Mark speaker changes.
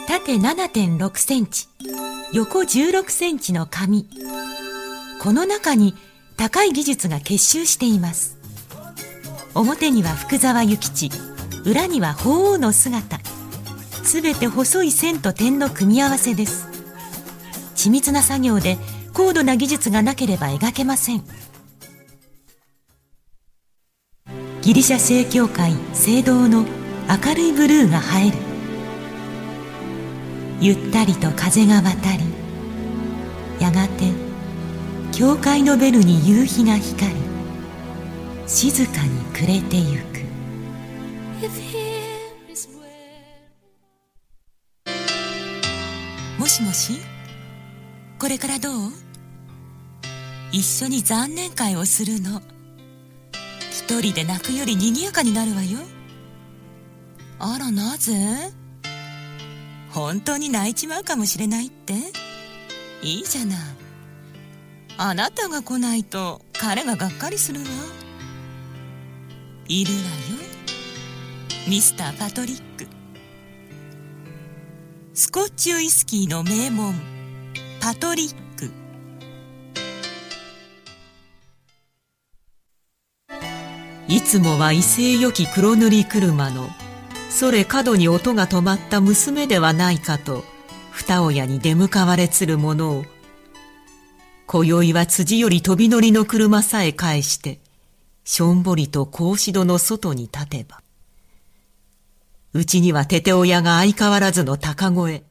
Speaker 1: 縦 7.6 センチ、横16センチの紙。この中に高い技術が結集しています。表には福沢諭吉、裏には鳳凰の姿。すべて細い線と点の組み合わせです。緻密な作業で高度な技術がなければ描けません。ギリシャ正教会聖堂の明るいブルーが映える。ゆったりと風が渡り、やがて教会のベルに夕日が光り、静かに暮れてゆく。もしもし、これからどう？一緒に残念会をするの。一人で泣くより賑やかになるわよ。あら、なぜ？本当に泣いちまうかもしれないって？いいじゃない。あなたが来ないと彼ががっかりするわ。いるわよ、ミスター・パトリック。スコッチウイスキーの名門パトリック。いつもは威勢よき黒塗り車のそれ角に音が止まった娘ではないかと二親に出向かわれつるものを、今宵は辻より飛び乗りの車さえ返してしょんぼりと格子戸の外に立てば、うちにはテテ親が相変わらずの高声。